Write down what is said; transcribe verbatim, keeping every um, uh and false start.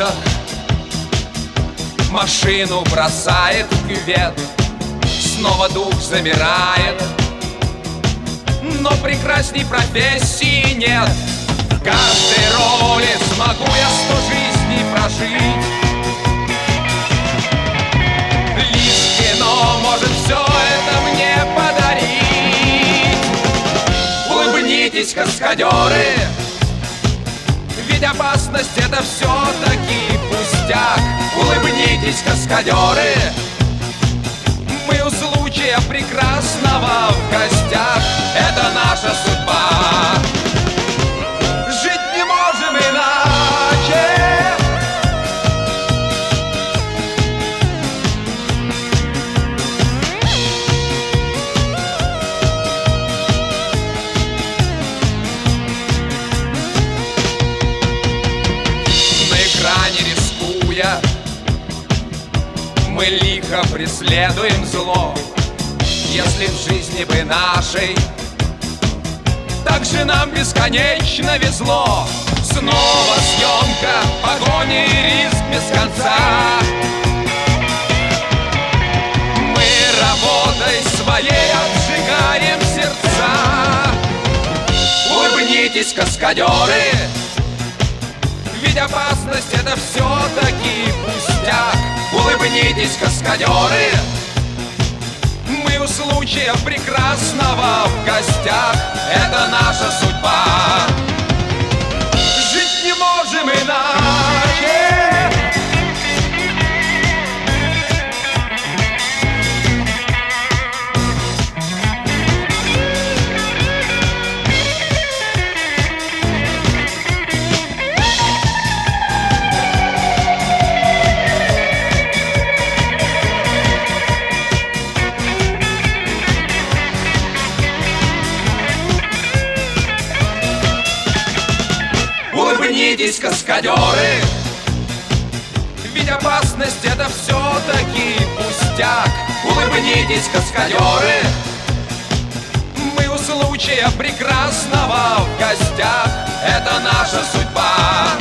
воротах, машину бросает в кювет, снова дух замирает, но прекрасней профессии нет. В каждой роли смогу я сто жизней прожить, лишь кино может все это мне подарить. Улыбнитесь, каскадеры, ведь опасность — это все-таки пустяк. Улыбнитесь, каскадеры, мы у случая прекрасного в гостях. Это наша судьба, жить не можем иначе. На экране рискуя, мы лихо преследуем зло. Если в жизни бы нашей так же нам бесконечно везло, снова съемка, погоня и риск без конца. Мы работой своей обжигаем сердца. Улыбнитесь, каскадеры, ведь опасность — это все-таки пустяк. Улыбнитесь, каскадеры, мы у случая прекрасного в гостях. Это наша судьба, жить не можем иначе. Улыбнитесь, каскадеры, ведь опасность — это все-таки пустяк. Улыбнитесь, каскадеры, мы у случая прекрасного в гостях. Это наша судьба,